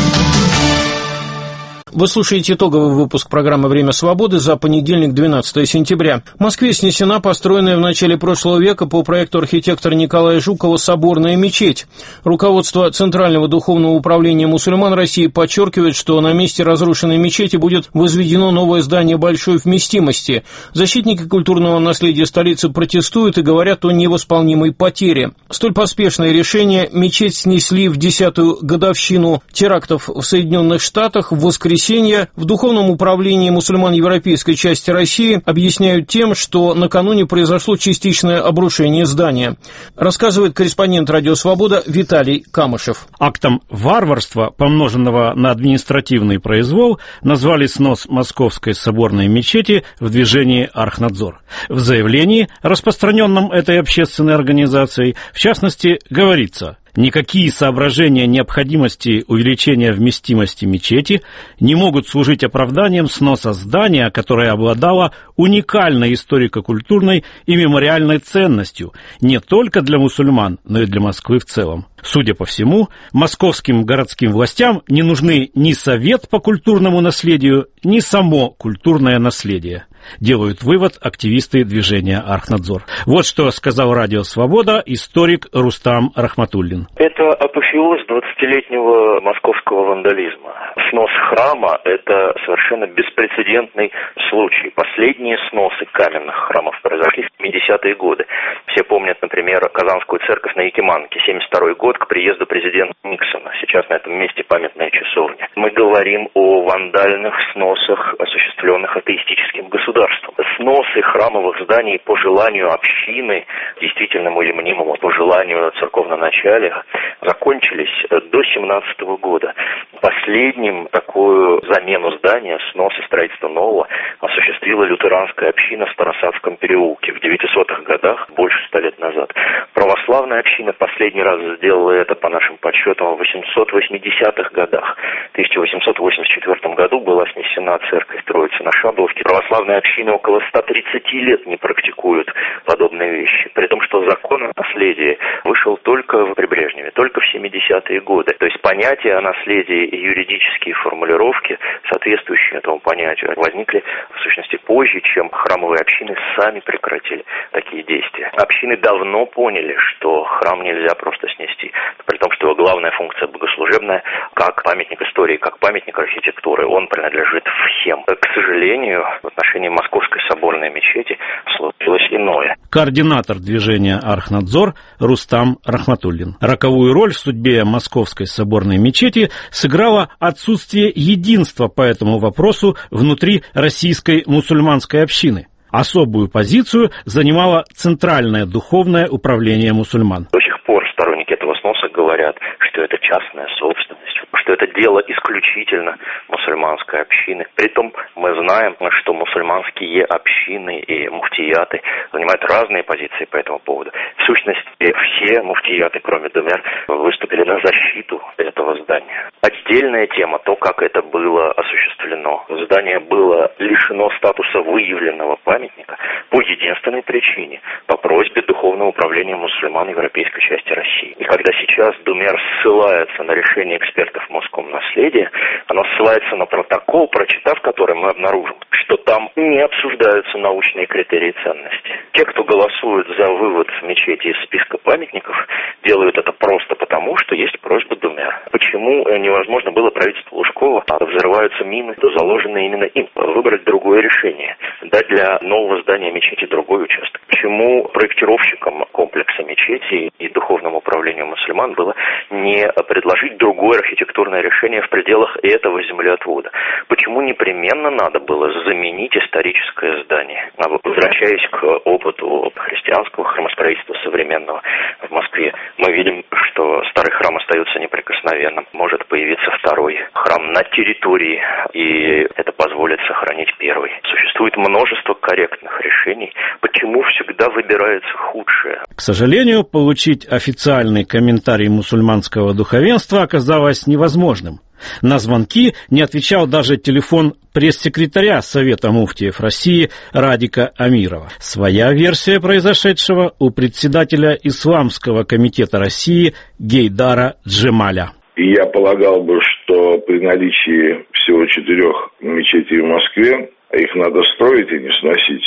Вы слушаете итоговый выпуск программы «Время свободы» за понедельник, 12 сентября. В Москве снесена построенная в начале прошлого века по проекту архитектора Николая Жукова соборная мечеть. Руководство Центрального духовного управления мусульман России подчеркивает, что на месте разрушенной мечети будет возведено новое здание большой вместимости. Защитники культурного наследия столицы протестуют и говорят о невосполнимой потере. Столь поспешное решение мечеть снесли в 10-ю годовщину терактов в Соединенных Штатах в воскресенье. В Духовном управлении мусульман европейской части России объясняют тем, что накануне произошло частичное обрушение здания. Рассказывает корреспондент «Радио Свобода» Виталий Камышев. Актом варварства, помноженного на административный произвол, назвали снос Московской соборной мечети в движении «Архнадзор». В заявлении, распространенном этой общественной организацией, в частности, говорится: никакие соображения необходимости увеличения вместимости мечети не могут служить оправданием сноса здания, которое обладало уникальной историко-культурной и мемориальной ценностью не только для мусульман, но и для Москвы в целом. Судя по всему, московским городским властям не нужны ни совет по культурному наследию, ни само культурное наследие. Делают вывод активисты движения «Архнадзор». Вот что сказал «Радио Свобода» историк Рустам Рахматуллин. Это апофеоз 20-летнего московского вандализма. Снос храма – это совершенно беспрецедентный случай. Последние сносы каменных храмов произошли в 70-е годы. Все помнят, например, Казанскую церковь на Якиманке, 72-й год, к приезду президента Никсона. Сейчас на этом месте памятная часовня. Мы говорим о вандальных сносах, осуществленных атеистическим государством. Сносы храмовых зданий по желанию общины, действительному или мнимому, по желанию церковноначалия, закончились до 17 года. Последним такую замену здания, снос и строительство нового осуществила лютеранская община в Старосадском переулке в 900-х годах, больше 100 лет назад. Православная община последний раз сделала это, по нашим подсчетам, в 880-х годах. В 1884 году была снесена церковь Троицы на Шабловке. Православная община около 130 лет не практикует подобные вещи. При том, что закон о наследии вышел только при Брежневе, только в 70-е годы. То есть понятие о наследии и юридические формулировки, соответствующие этому понятию, возникли в сущности позже, чем храмовые общины сами прекратили такие действия. Общины давно поняли, что что храм нельзя просто снести. При том, что его главная функция богослужебная, как памятник истории, как памятник архитектуры, он принадлежит всем. К сожалению, в отношении Московской соборной мечети случилось иное. Координатор движения «Архнадзор» Рустам Рахматуллин. Роковую роль в судьбе Московской соборной мечети сыграло отсутствие единства по этому вопросу внутри российской мусульманской общины. Особую позицию занимало Центральное духовное управление мусульман. До сих пор сторонники этого сноса говорят, что это частная собственность, что это дело исключительно мусульманской общины. Притом мы знаем, что мусульманские общины и муфтияты занимают разные позиции по этому поводу. В сущности, все муфтияты, кроме Думер, выступили на защиту этого здания. Отдельная тема, то, как это было осуществлено. Здание было лишено статуса выявленного памятника по единственной причине, по просьбе Духовного управления мусульман европейской части России. И когда сейчас Думер ссылается на решение экспертов Москомнаследия, оно ссылается на протокол, прочитав который, мы обнаружим, что там не обсуждаются научные критерии ценности. Те, кто голосует за вывод мечети из списка памятников, делают это просто потому, что есть просьба Думер. Почему невозможно было правительству Лужкова, взрываются мины, заложенные именно им, выбрать другое решение, дать для нового здания мечети другой участок? Почему проектировщикам комплекса мечети и Духовному управлению мусульман было не предложить другое архитектурное решение в пределах этого землеотвода? Почему непременно надо было заменить историческое здание? Возвращаясь к опыту христианского храмостроительства современного в Москве, мы видим, что старый храм остается неприкосновенным. Может появиться второй храм на территории, и это позволит сохранить первый. Существует множество корректных решений. Почему всегда выбирается худшее? К сожалению, получить официальный комментарий мусульманского духовенства оказалось невозможным. На звонки не отвечал даже телефон пресс-секретаря Совета муфтиев России Радика Амирова. Своя версия произошедшего у председателя Исламского комитета России Гейдара Джемаля. Я полагал бы, что при наличии всего 4 мечетей в Москве их надо строить и не сносить.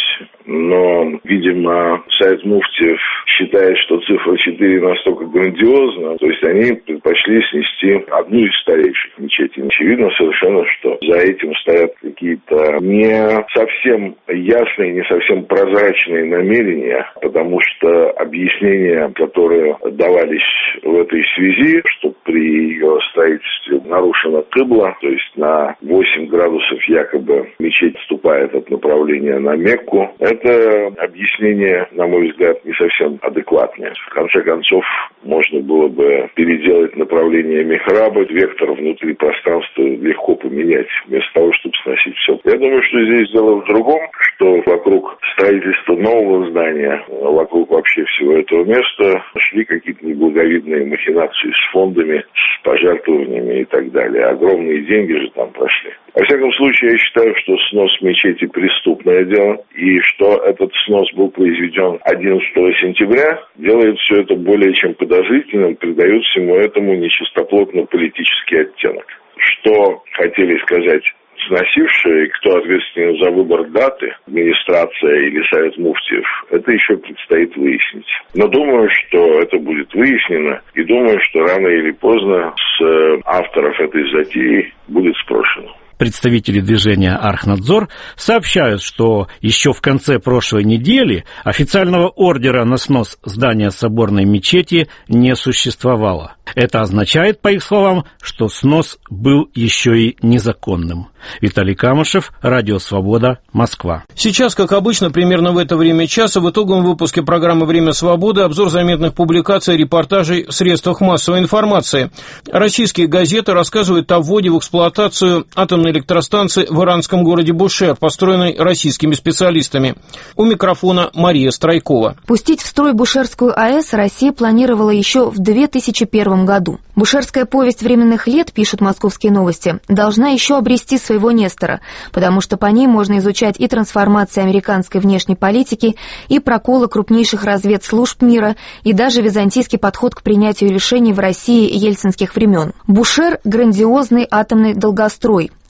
Но, видимо, Совет муфтиев считает, что цифра 4 настолько грандиозна, то есть они предпочли снести одну из старейших мечетей. Очевидно совершенно, что за этим стоят какие-то не совсем ясные, не совсем прозрачные намерения, потому что объяснения, которые давались в этой связи, что при ее строительстве нарушена кыбла, то есть на 8 градусов якобы мечеть отступает от направления на Мекку, это объяснение, на мой взгляд, не совсем адекватное. В конце концов, можно было бы переделать направление михраба, вектор внутри пространства легко поменять, вместо того, чтобы сносить все. Я думаю, что здесь дело в другом, что вокруг строительства нового здания, вокруг вообще всего этого места шли какие-то неблаговидные махинации с фондами, с пожертвованиями и так далее. Огромные деньги же там прошли. Во всяком случае, я считаю, что снос мечети преступное дело, и что этот снос был произведен 11 сентября, делает все это более чем подозрительным, придает всему этому нечистоплотно-политический оттенок. Что хотели сказать сносившие, и кто ответственен за выбор даты, администрация или Совет муфтиев, это еще предстоит выяснить. Но думаю, что это будет выяснено, и думаю, что рано или поздно с авторов этой затеи будет спрошено. Представители движения «Архнадзор» сообщают, что еще в конце прошлой недели официального ордера на снос здания соборной мечети не существовало. Это означает, по их словам, что снос был еще и незаконным. Виталий Камышев, Радио Свобода, Москва. Сейчас, как обычно, примерно в это время часа в итоговом выпуске программы «Время свободы» обзор заметных публикаций и репортажей в средствах массовой информации. Российские газеты рассказывают о вводе в эксплуатацию атомной электростанции в иранском городе Бушер, построенной российскими специалистами. У микрофона Мария Стройкова. Пустить в строй Бушерскую АЭС Россия планировала еще в 2001 году. Бушерская повесть временных лет, пишут «Московские новости», должна еще обрести своего Нестора, потому что по ней можно изучать и трансформации американской внешней политики, и проколы крупнейших разведслужб мира, и даже византийский подход к принятию решений в России ельцинских времен. Бушер – грандиозный атомный долгострой.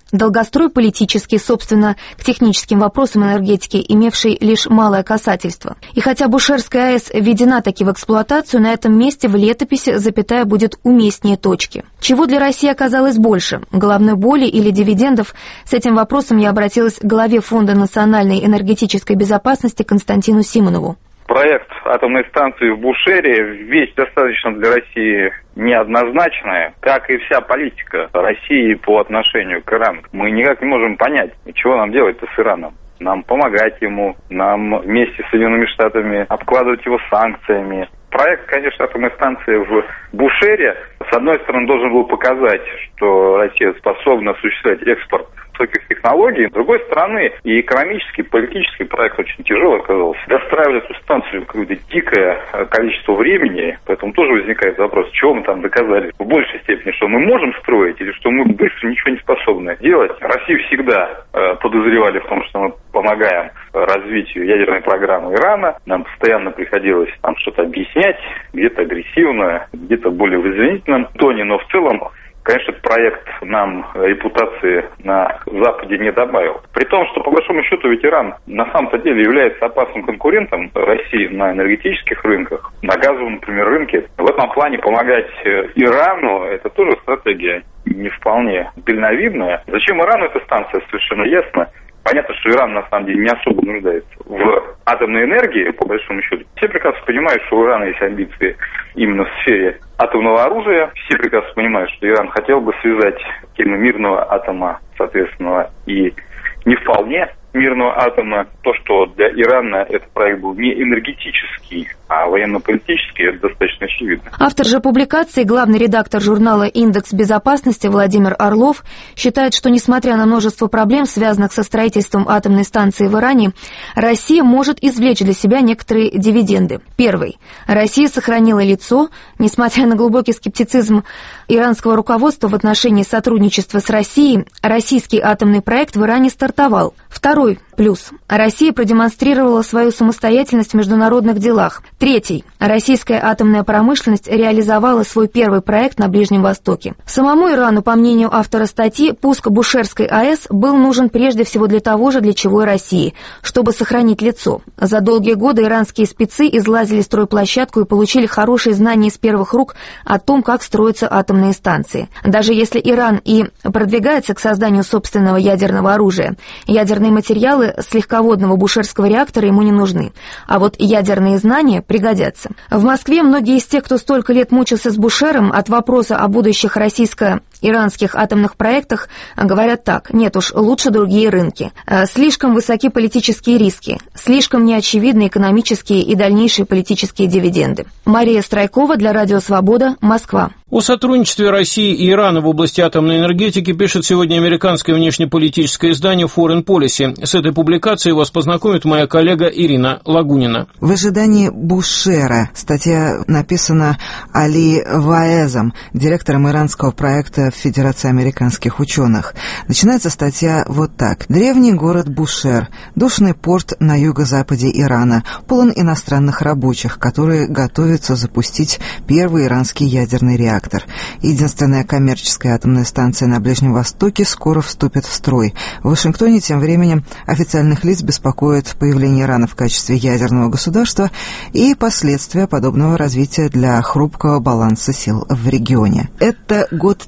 долгострой политический, собственно, к техническим вопросам энергетики, имевший лишь малое касательство. И хотя Бушерская АЭС введена таки в эксплуатацию, на этом месте в летописи запятая будет уместнее точки. Чего для России оказалось больше – головной боли или дивидендов? С этим вопросом я обратилась к главе Фонда национальной энергетической безопасности Константину Симонову. Проект атомной станции в Бушере – вещь достаточно для России неоднозначная, как и вся политика России по отношению к Ирану. Мы никак не можем понять, чего нам делать-то с Ираном. Нам помогать ему, нам вместе с Соединенными Штатами обкладывать его санкциями. Проект, конечно, атомной станции в Бушере, с одной стороны, должен был показать, что Россия способна осуществлять экспорт высоких технологий. С другой стороны, и экономический, и политический проект очень тяжелый оказался. Достраивали эту станцию какое-то дикое количество времени, поэтому тоже возникает вопрос, чего мы там доказали. В большей степени, что мы можем строить или что мы быстро ничего не способны делать. Россию всегда подозревали в том, что мы помогаем развитию ядерной программы Ирана. Нам постоянно приходилось там что-то объяснять, где-то агрессивно, где-то более в извинительном тоне, но в целом, конечно, проект нам репутации на Западе не добавил. При том, что, по большому счету, ведь Иран на самом-то деле является опасным конкурентом России на энергетических рынках, на газовом, например, рынке. В этом плане помогать Ирану – это тоже стратегия не вполне дальновидная. Зачем Ирану эта станция, совершенно ясно. Понятно, что Иран, на самом деле, не особо нуждается в атомной энергии, по большому счету. Все прекрасно понимают, что у Ирана есть амбиции именно в сфере атомного оружия. Все прекрасно понимают, что Иран хотел бы связать тему мирного атома, соответственно, и не вполне мирного атома. То, что для Ирана этот проект был не энергетический, а военно-политический, это достаточно очевидно. Автор же публикации, главный редактор журнала «Индекс безопасности» Владимир Орлов считает, что, несмотря на множество проблем, связанных со строительством атомной станции в Иране, Россия может извлечь для себя некоторые дивиденды. Первый. Россия сохранила лицо, несмотря на глубокий скептицизм иранского руководства в отношении сотрудничества с Россией, российский атомный проект в Иране стартовал. Второй плюс. Россия продемонстрировала свою самостоятельность в международных делах. Третий. Российская атомная промышленность реализовала свой первый проект на Ближнем Востоке. Самому Ирану, по мнению автора статьи, пуск Бушерской АЭС был нужен прежде всего для того же, для чего и России, чтобы сохранить лицо. За долгие годы иранские спецы излазили стройплощадку и получили хорошие знания из первых рук о том, как строятся атомные станции. Даже если Иран и продвигается к созданию собственного ядерного оружия, ядерные материалы с легководного бушерского реактора ему не нужны. А вот ядерные знания пригодятся. В Москве многие из тех, кто столько лет мучился с Бушером, от вопроса о будущих российско-иранских атомных проектах говорят так: нет уж, лучше другие рынки. Слишком высоки политические риски, слишком неочевидны экономические и дальнейшие политические дивиденды. Мария Страйкова для Радио Свобода, Москва. О сотрудничестве России и Ирана в области атомной энергетики пишет сегодня американское внешнеполитическое издание Foreign Policy. С этой публикацией вас познакомит моя коллега Ирина Лагунина. В ожидании Бушера. Статья написана Али Ваэзом, директором иранского проекта в Федерации американских ученых. Начинается статья вот так. Древний город Бушер, душный порт на юго-западе Ирана, полон иностранных рабочих, которые готовятся запустить первый иранский ядерный реактор. Единственная коммерческая атомная станция на Ближнем Востоке скоро вступит в строй. В Вашингтоне тем временем официальных лиц беспокоит появление Ирана в качестве ядерного государства и последствия подобного развития для хрупкого баланса сил в регионе. Это год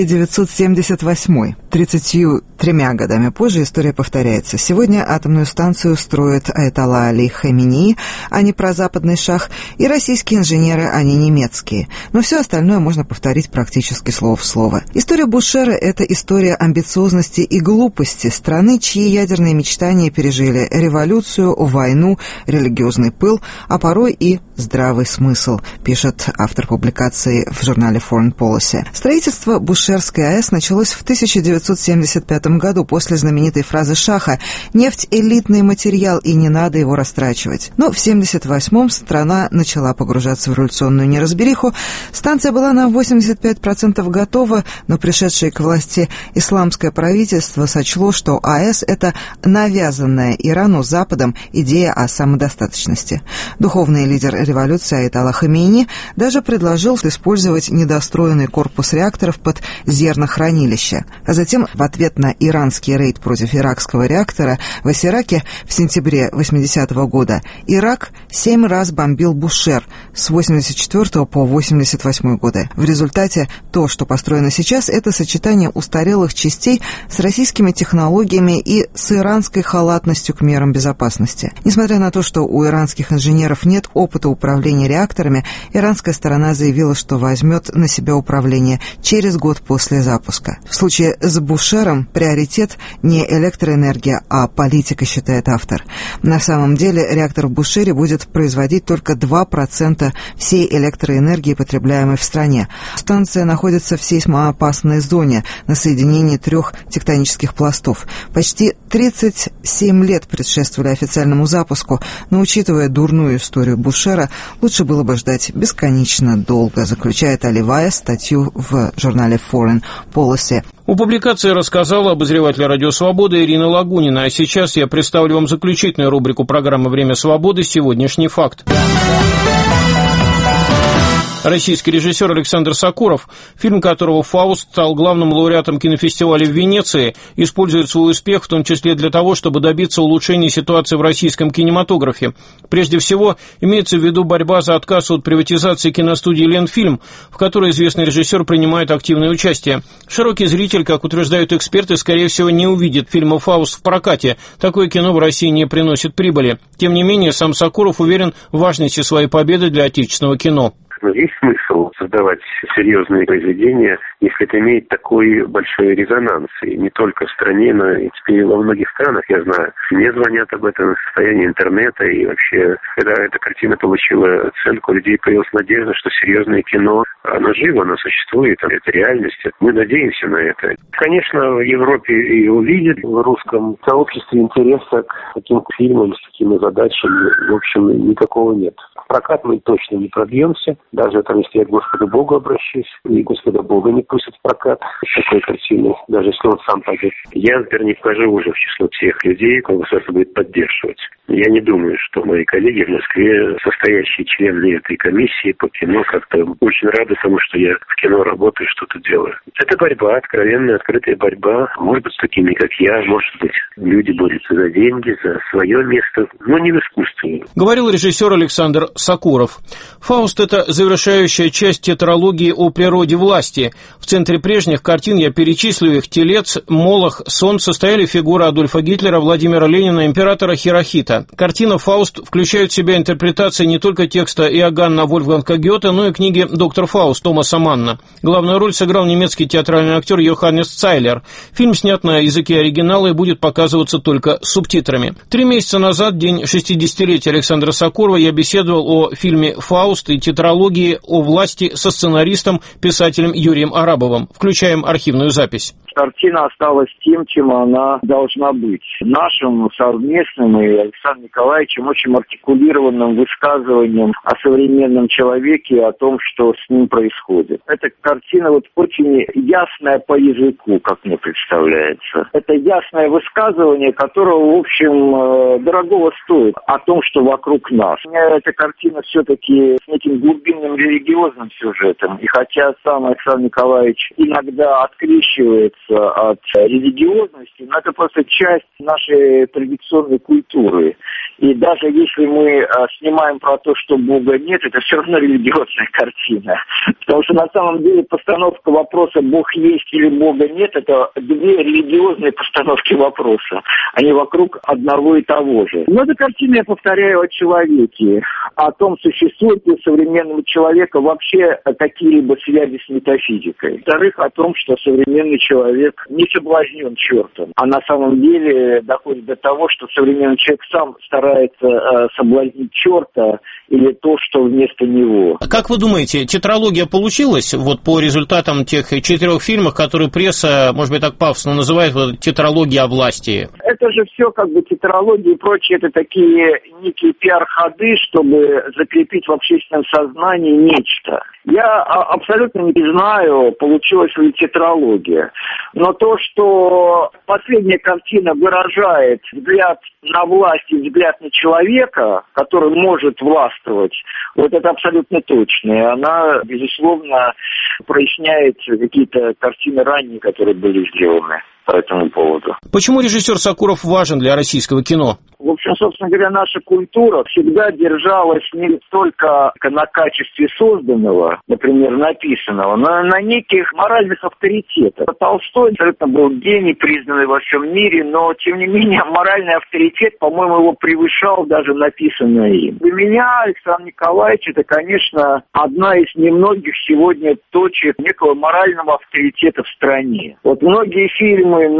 1978. 33 годами позже история повторяется. Сегодня атомную станцию строят Аятолла Али Хаменеи, а не прозападный шах, и российские инженеры, а не немецкие. Но все остальное можно повторить практически слово в слово. История Бушера – это история амбициозности и глупости страны, чьи ядерные мечтания пережили революцию, войну, религиозный пыл, а порой и здравый смысл, пишет автор публикации в журнале Foreign Policy. Строительство Бушерской АЭС началось в 1975 году после знаменитой фразы Шаха «Нефть – элитный материал, и не надо его растрачивать». Но в 1978-м страна начала погружаться в революционную неразбериху. Станция была на 85% готова, но пришедшее к власти исламское правительство сочло, что АЭС – это навязанная Ирану Западом идея о самодостаточности. Духовный лидер революции Аятолла Хаменеи даже предложил использовать недостроенный корпус реакторов под зернохранилища. А затем, в ответ на иранский рейд против иракского реактора в Ираке в сентябре 80-го года, Ирак 7 раз бомбил Бушер с 84 по 88 годы. В результате то, что построено сейчас, это сочетание устарелых частей с российскими технологиями и с иранской халатностью к мерам безопасности. Несмотря на то, что у иранских инженеров нет опыта управления реакторами, иранская сторона заявила, что возьмет на себя управление через год после запуска. В случае с Бушером приоритет не электроэнергия, а политика, считает автор. На самом деле реактор в Бушере будет производить только 2% всей электроэнергии, потребляемой в стране. Станция находится в сейсмоопасной зоне на соединении 3 тектонических пластов. Почти 37 лет предшествовали официальному запуску, но, учитывая дурную историю Бушера, лучше было бы ждать бесконечно долго, заключает Али Ваез статью в журнале Foreign Policy. У публикации рассказала обозреватель «Радио Свобода» Ирина Лагунина, а сейчас я представлю вам заключительную рубрику программы «Время свободы. Сегодняшний факт». Российский режиссер Александр Сокуров, фильм которого «Фауст» стал главным лауреатом кинофестиваля в Венеции, использует свой успех в том числе для того, чтобы добиться улучшения ситуации в российском кинематографе. Прежде всего, имеется в виду борьба за отказ от приватизации киностудии «Ленфильм», в которой известный режиссер принимает активное участие. Широкий зритель, как утверждают эксперты, скорее всего, не увидит фильма «Фауст» в прокате. Такое кино в России не приносит прибыли. Тем не менее, сам Сокуров уверен в важности своей победы для отечественного кино. Но есть смысл создавать серьезные произведения, если это имеет такой большой резонанс. И не только в стране, но и теперь во многих странах, я знаю. Мне звонят об этом в состоянии интернета. И вообще, когда эта картина получила оценку, у людей появилась надежда, что серьезное кино, оно живо, оно существует, это реальность. Мы надеемся на это. Конечно, в Европе и увидят в русском сообществе интереса к таким фильмам, с такими задачами, в общем, никакого нет. В прокат мы точно не пробьемся. Даже там, если я к Господу Богу обращусь, и Господа Бога не пустят в прокат такой картины, даже если он сам пойдет. Я, например, не вхожу уже в число тех людей, кого государство будет поддерживать. Я не думаю, что мои коллеги в Москве, состоящие члены этой комиссии по кино, как-то очень рады тому, что я в кино работаю, что-то делаю. Это борьба, откровенная, открытая борьба. Может быть, с такими, как я, может быть, люди борются за деньги, за свое место, но не в искусстве. Говорил режиссер Александр Сокуров. «Фауст» — это завершающая часть тетралогии о природе власти. В центре прежних картин, я перечислю их: «Телец», «Молох», «Солнце» стояли фигуры Адольфа Гитлера, Владимира Ленина, императора Хирохита. Картина «Фауст» включает в себя интерпретации не только текста Иоганна Вольфганга Гёте, но и книги «Доктор Фауст» Томаса Манна. Главную роль сыграл немецкий театральный актер Йоханнес Цайлер. Фильм снят на языке оригинала и будет показываться только с субтитрами. 3 месяца назад, день 60-летия Александра Сокурова, я беседовал о фильме «Фауст» и тетралогии о власти со сценаристом, писателем Юрием Арабовым. Включаем архивную запись. Картина осталась тем, чем она должна быть. Нашим совместным и Александром Николаевичем очень артикулированным высказыванием о современном человеке и о том, что с ним происходит. Эта картина очень ясная по языку, как мне представляется. Это ясное высказывание, которого, в общем, дорогого стоит о том, что вокруг нас. У меня эта картина все-таки с неким глубинным религиозным сюжетом. И хотя сам Александр Николаевич иногда открещивается от религиозности, но это просто часть нашей традиционной культуры. И даже если мы снимаем про то, что Бога нет, это все равно религиозная картина. Потому что на самом деле постановка вопроса «Бог есть» или «Бога нет» — это 2 религиозные постановки вопроса. Они вокруг одного и того же. Но эта картина, я повторяю, о человеке. О том, существует ли у современного человека вообще какие-либо связи с метафизикой. Во-вторых, о том, что современный человек не соблазнен чертом, а на самом деле доходит до того, что современный человек сам старается соблазнить черта или то, что вместо него. Как вы думаете, тетралогия получилась вот по результатам тех 4 фильмов, которые пресса, может быть, так пафосно называет, вот, тетралогия о власти? Это же все как бы тетралогии и прочее, это такие некие пиар-ходы, чтобы закрепить в общественном сознании нечто. Я абсолютно не знаю, получилась ли тетралогия. Но то, что последняя картина выражает взгляд на власть и взгляд понятна человека, который может властвовать, вот это абсолютно точно. И она, безусловно, проясняет какие-то картины ранние, которые были сделаны по этому поводу. Почему режиссер Сокуров важен для российского кино? В общем, собственно говоря, наша культура всегда держалась не только на качестве созданного, например, написанного, но на неких моральных авторитетах. Толстой абсолютно был гений, признанный во всем мире, но, тем не менее, моральный авторитет, по-моему, его превышал даже написанное им. Для меня Александр Николаевич, это, конечно, одна из немногих сегодня точек некого морального авторитета в стране. Вот многие фильмы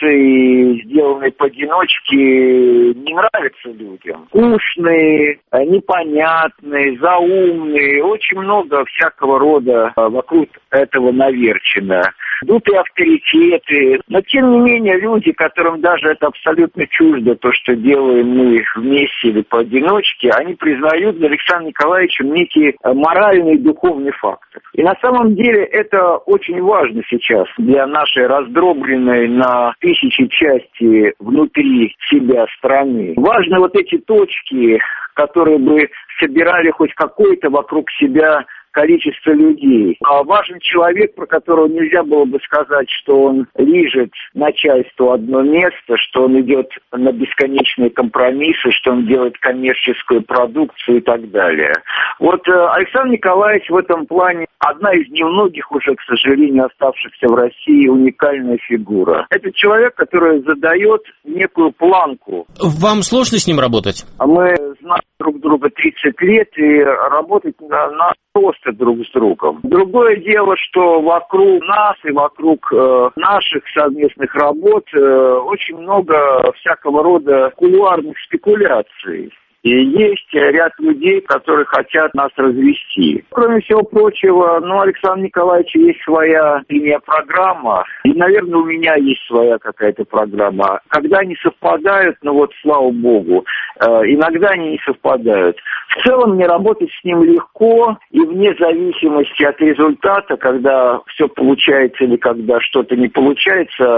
наши, сделанные поодиночке, не нравятся людям. Скучные, непонятные, заумные, очень много всякого рода вокруг этого наверчено. Дутые авторитеты. Но, тем не менее, люди, которым даже это абсолютно чуждо, то, что делаем мы вместе или поодиночке, они признают для Александра Николаевича некий моральный и духовный фактор. И на самом деле это очень важно сейчас для нашей раздробленной на тысячи части внутри себя страны. Важны вот эти точки, которые бы собирали хоть какое-то вокруг себя количество людей. А важен человек, про которого нельзя было бы сказать, что он лижет начальству одно место, что он идет на бесконечные компромиссы, что он делает коммерческую продукцию и так далее. Вот Александр Николаевич в этом плане одна из немногих уже, к сожалению, оставшихся в России уникальная фигура. Это человек, который задает некую планку. Вам сложно с ним работать? Мы знаем друг друга 30 лет и работать на просто друг с другом. Другое дело, что вокруг нас и вокруг наших совместных работ очень много всякого рода кулуарных спекуляций. И есть ряд людей, которые хотят нас развести. Кроме всего прочего, Александр Николаевич есть своя линия программа, и, наверное, у меня есть своя какая-то программа. Когда они совпадают, слава богу, иногда они не совпадают. В целом мне работать с ним легко, и вне зависимости от результата, когда все получается или когда что-то не получается.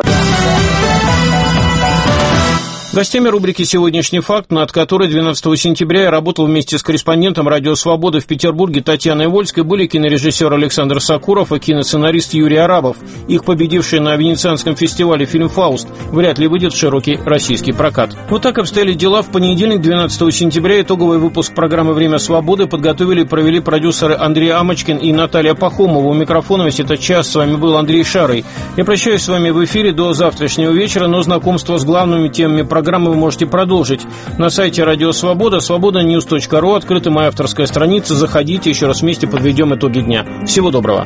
Гостями рубрики «Сегодняшний факт», над которой 12 сентября я работал вместе с корреспондентом «Радио Свобода» в Петербурге Татьяной Вольской, были кинорежиссер Александр Сокуров и киносценарист Юрий Арабов. Их победивший на Венецианском фестивале фильм «Фауст» вряд ли выйдет в широкий российский прокат. Вот так обстояли дела. В понедельник, 12 сентября, итоговый выпуск программы «Время свободы» подготовили и провели продюсеры Андрей Амочкин и Наталья Пахомова. У микрофона весь этот час с вами был Андрей Шарый. Я прощаюсь с вами в эфире до завтрашнего вечера, но знакомство с главными темами программы вы можете продолжить на сайте Радио Свобода, свобода-news.ru, открыта моя авторская страница. Заходите, еще раз вместе подведем итоги дня. Всего доброго.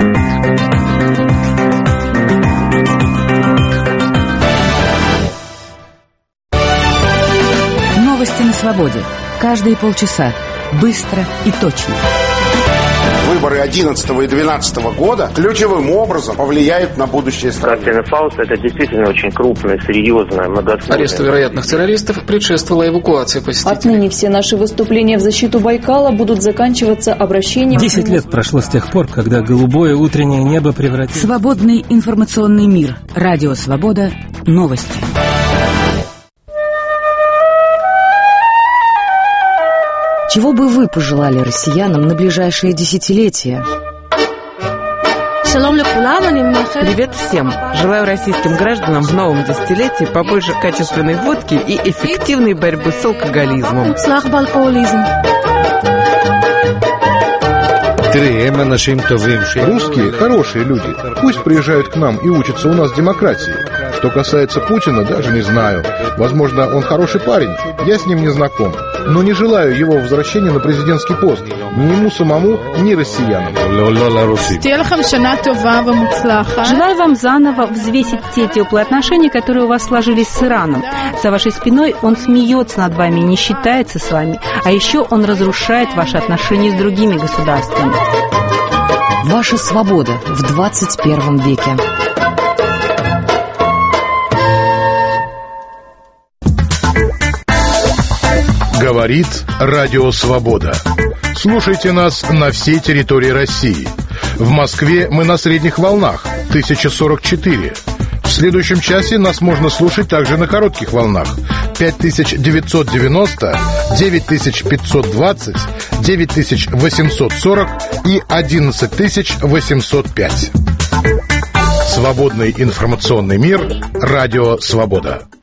Новости на свободе. Каждые полчаса. Быстро и точно. Выборы 2011 и 2012 года ключевым образом повлияют на будущее страны. Картина «Фауст» — это действительно очень крупная, серьезная, многослойная. Аресту вероятных террористов предшествовала эвакуация посетителей. Отныне все наши выступления в защиту Байкала будут заканчиваться обращением... 10 лет прошло с тех пор, когда голубое утреннее небо превратилось... Свободный информационный мир. Радио Свобода. Новости. Чего бы вы пожелали россиянам на ближайшие десятилетия? Привет всем! Желаю российским гражданам в новом десятилетии побольше качественной водки и эффективной борьбы с алкоголизмом. Русские хорошие люди. Пусть приезжают к нам и учатся у нас демократии. Что касается Путина, даже не знаю. Возможно, он хороший парень, я с ним не знаком. Но не желаю его возвращения на президентский пост. Ни ему самому, ни россиянам. Желаю вам заново взвесить те теплые отношения, которые у вас сложились с Ираном. За вашей спиной он смеется над вами и не считается с вами. А еще он разрушает ваши отношения с другими государствами. Ваша свобода в 21 веке. Говорит Радио Свобода. Слушайте нас на всей территории России. В Москве мы на средних волнах 1044. В следующем часе нас можно слушать также на коротких волнах 5990, 9520, 9840 и 11805. Свободный информационный мир. Радио «Свобода».